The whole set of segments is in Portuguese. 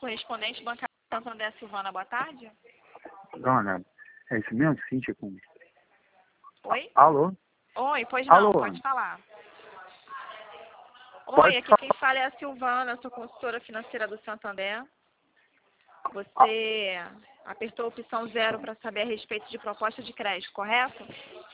Correspondente bancário Santander Silvana, boa tarde. Dona, é isso mesmo? Cíntia com... Oi? Alô? Oi, pois não, Alô? pode falar. Pode Oi, aqui falar. quem fala é a Silvana, eu sou consultora financeira do Santander. Você apertou a opção 0 para saber a respeito de proposta de crédito, correto?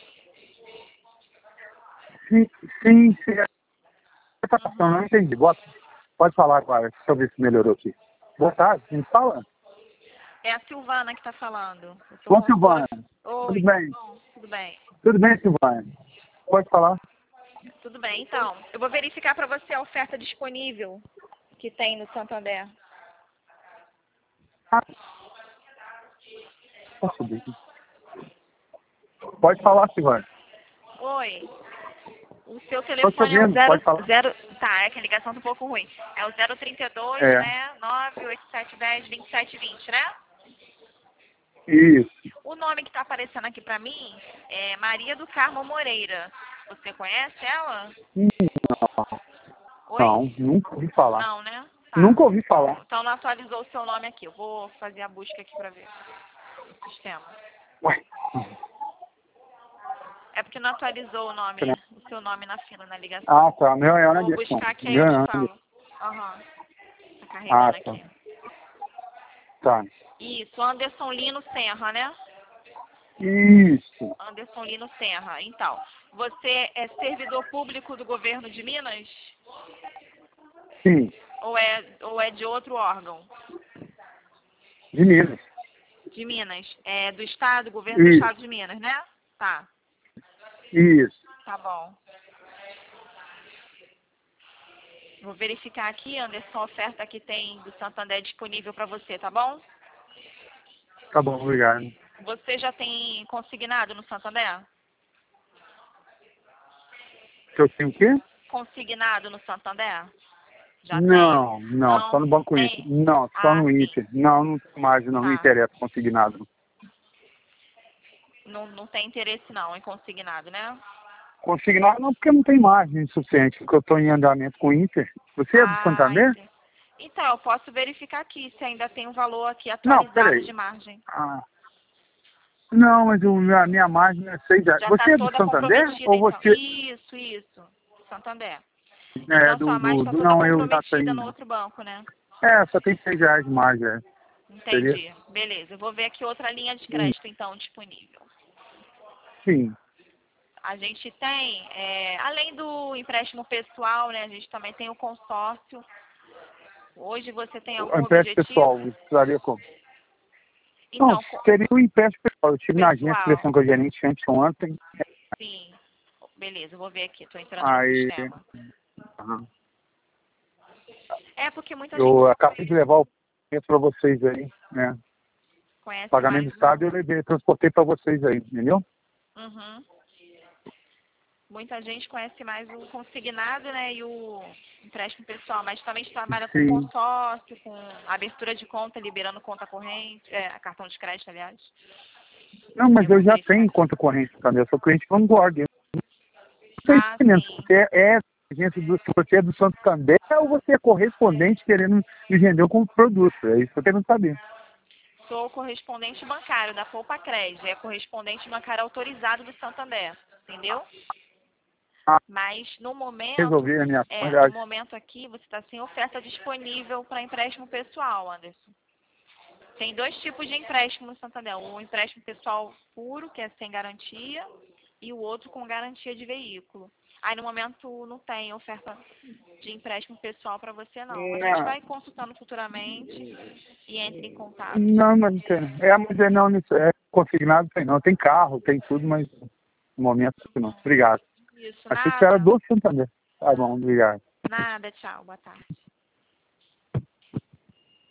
Sim. Você tá passando, não entendi. Pode falar agora, deixa eu ver se melhorou aqui. Boa tarde, quem fala? É a Silvana que está falando. Eu sou Bom, consultora... Silvana. Oi, Tudo bem? bom, tudo bem. Tudo bem, Silvana? Pode falar? Tudo bem, então. Eu vou verificar para você a oferta disponível que tem no Santander. Ah, posso ver. Pode falar, Silvana. Oi. O seu Estou te telefone é o ouvindo, pode falar. Tá, é que a ligação tá um pouco ruim. É o 032, É, né? 98710 2720, né? isso. O nome que tá aparecendo aqui pra mim é Maria do Carmo Moreira. Você conhece ela? Não, Oi? não, nunca ouvi falar. Não, né? Tá. Nunca ouvi falar. Então não atualizou o seu nome aqui. Eu vou fazer a busca aqui pra ver no sistema. Ué, É porque não atualizou né? o seu nome na fila, na ligação. Ah, tá. Meu é Vou Anderson. buscar aqui aí Meu eu é te Anderson. falo. Aham. Tá Ah, carregando tá. aqui. Tá. Isso, Anderson Lino Serra, né? Isso. Anderson Lino Serra. Então, você é servidor público do governo de Minas? Sim. Ou é de outro órgão? De Minas. De Minas. É do Estado, governo do Isso. Estado de Minas, né? Tá, Isso. tá bom. Vou verificar aqui, Anderson, a oferta que tem do Santander disponível para você, tá bom? Tá bom, obrigado. Você já tem consignado no Santander? Que eu tenho o quê? Consignado no Santander? Já tem? Não, só Não? no Banco Inter. Tem? Não, só Ah, no sim. Inter. Não mais, não me Tá. interessa consignado. Não tem interesse não em consignado, né? Consignado não, porque não tem margem suficiente, porque eu estou em andamento com o Inter. Você é do Ah, Santander? entendi. Então, eu posso verificar aqui se ainda tem um valor aqui Não, atualizado peraí. de margem. Ah, não, mas a minha margem é 6 reais. Já está Você é do toda Santander? comprometida, Ou então. você Isso. Santander. é Então, sua margem está toda não, eu já comprometida no tenho. outro banco, né? É, só tem 6 reais de margem. Seria? Entendi. Beleza. Eu vou ver aqui outra linha de crédito, então, disponível. Sim. A gente tem, além do empréstimo pessoal, né? A gente também tem o consórcio. Hoje você tem O algum empréstimo objetivo? pessoal, precisaria como? Não, Então, seria o empréstimo pessoal. Eu estive na agência pessoal, conversando com a gerente ontem. sim. Beleza, eu vou ver aqui. Estou entrando no Aí, sistema. aham. É porque muita gente Eu acabei de levar o pagamento para vocês aí, né? conhece Pagamento do mais Estado eu levei, transportei para vocês aí, entendeu? Uhum. Muita gente conhece mais o consignado, né, e o empréstimo pessoal, mas também trabalha com Sim. consórcio, com abertura de conta, liberando conta corrente, cartão de crédito, aliás. Não, mas Eu vou eu já verificar tenho aqui. conta corrente também, eu sou cliente Vanguard. Eu não estou Ah, entendendo, sim. você é agência do, se você é do Santander ou você é correspondente querendo me vender como produto? É isso que eu quero saber. Sou correspondente bancário da Poupa Crédito, é correspondente bancário autorizado do Santander, entendeu? Ah, Mas no momento, resolver a minha no coisa. momento aqui, você está sem oferta disponível para empréstimo pessoal, Anderson. Tem dois tipos de empréstimo no Santander. O empréstimo pessoal puro, que é sem garantia, e o outro com garantia de veículo. Aí no momento não tem oferta de empréstimo pessoal para você não. A gente vai consultando futuramente e entre em contato. Não, mas não tem. Não, isso é consignado, tem não. Tem carro, tem tudo, mas no momento não. Obrigado. Isso, Achei que você era nada. do Santander. Tá bom, obrigado. Nada, tchau, boa tarde.